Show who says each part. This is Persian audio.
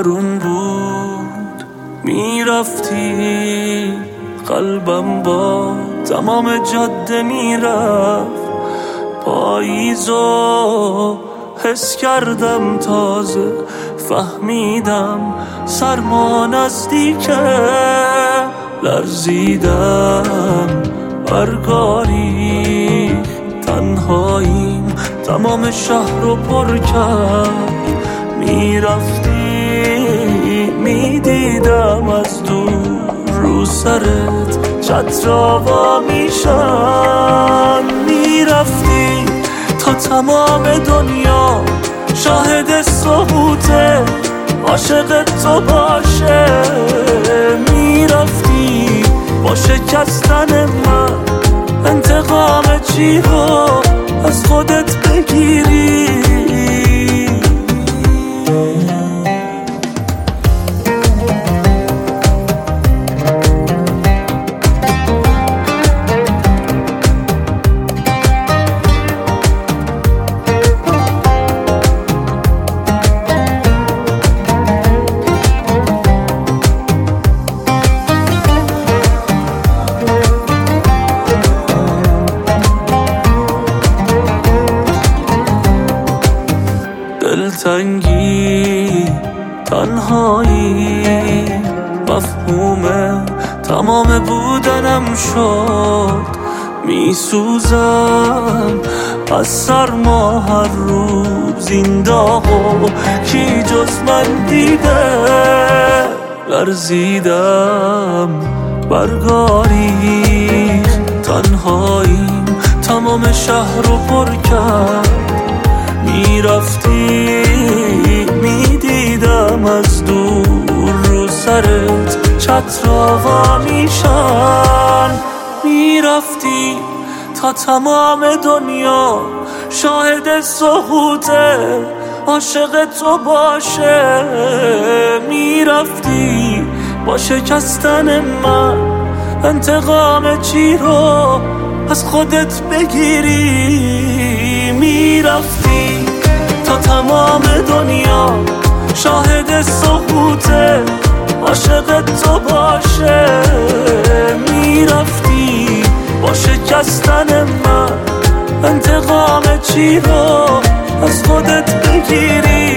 Speaker 1: بارون بود میرفتی، قلبم با تمام جاده میرفت. پاییزو حس کردم تازه، فهمیدم سرما نزدیکه. لرزیدم برگاری، تنهاییم تمام شهر رو پر کرد. میرفتی میدیدم از دور رو سرت چترا وا میشن. میرفتی تا تمام دنیا شاهد سقوطه، عاشق تو باشه. میرفتی با شکستن من انتقام چی رو از خودت بگیری. دلتنگی، تنهایی، مفهوم تمام بودنم شد. میسوزم از سرما هر روز این داغو کی جز من دیده. لرزیدم برگاری، تنهاییم تمام شهر رو پر کرد. میرفتی میدیدم از دور رو سرت چترا وا میشن. میرفتی تا تمام دنیا شاهد سقوطه، عاشق تو باشه. میرفتی با شکستن من انتقام چی رو از خودت بگیری. میرفتی تا تمام دنیا شاهد سقوطه، عاشق تو باشه. میرفتی با شکستن من انتقام چی رو از خودت بگیری.